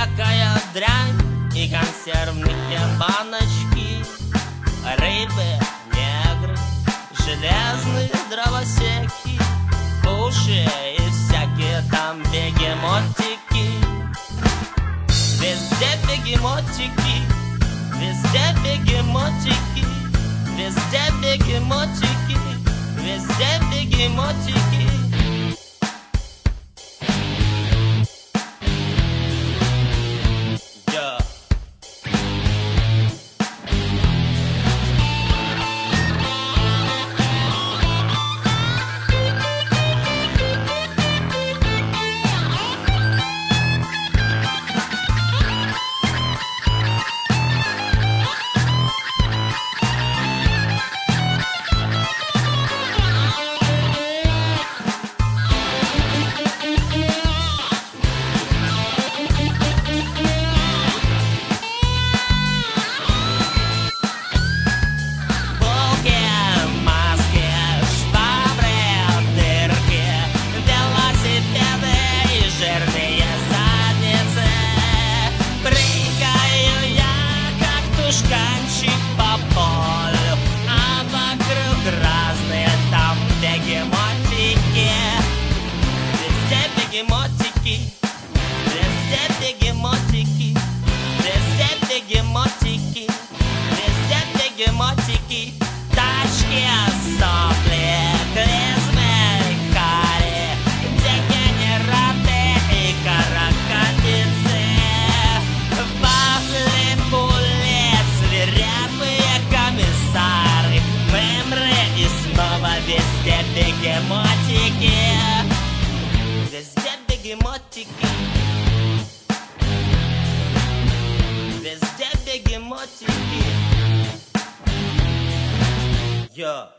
всякая дрянь и консервные баночки, рыбы, негры, железные дровосеки, уши и всякие там бегемотики. Везде бегемотики, везде бегемотики, везде бегемотики, везде бегемотики. По полю, а вокруг разные там бегемотики. Везде бегемотики, везде бегемотики, везде бегемотики, везде бегемотики. Тачки, сопли, клизмы, кари, дегенераты и каракатицы, вафли, пули, свирепые комиссары, мемры и снова везде бегемотики. Везде бегемотики, везде бегемотики. Йо.